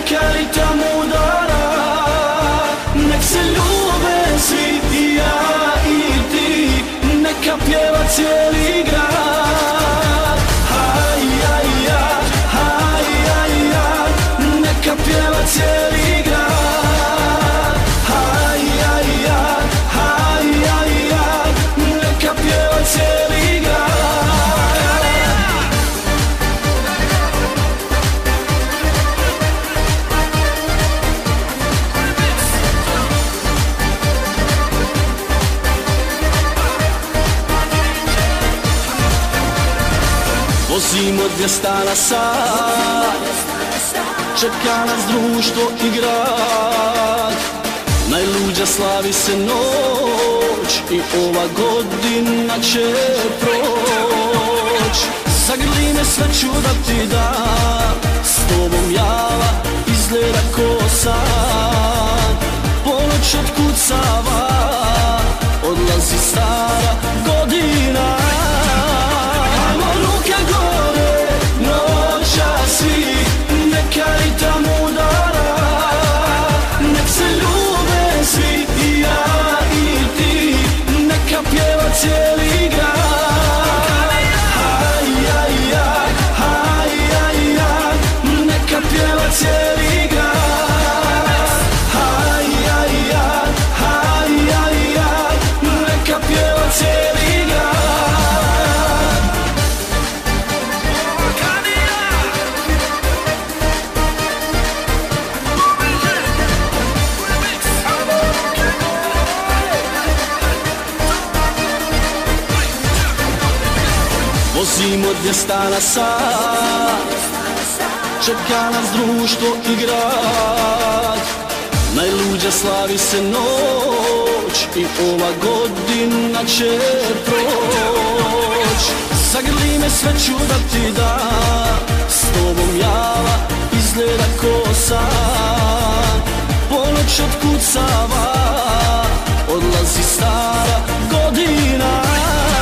neka ritam udara, nek se ljube svi i ja i ti, neka pjeva cijeli grad. Haj, haj, haj, haj, haj, haj, neka pjeva cijeli grad. Haj, haj, haj, haj, haj, haj, neka pjeva cijeli grad. Vozimo 200 na sat, čeka nas društvo i grad. Najluđa slavi se noć i ova godina će proć. Zagrli me sve ću da ti dam, s tobom java izgleda ko san. Ponoć otkucava, odlazi stara godina. Neka ritam udara, nek se ljube svi i ja i ti, neka pjeva cijeli grad. Haj, haj, haj, haj, haj, haj, neka pjeva cijeli grad. Haj, haj, haj, haj, haj, haj, neka pjeva cijeli grad. Vozimo 200 na sat, čeka nas društvo i grad. Najluđa slavi se noć i ova godina će proć. Zagrli me sve ću da ti dam, s tobom java izgleda ko san. Ponoć otkucava, odlazi stara godina.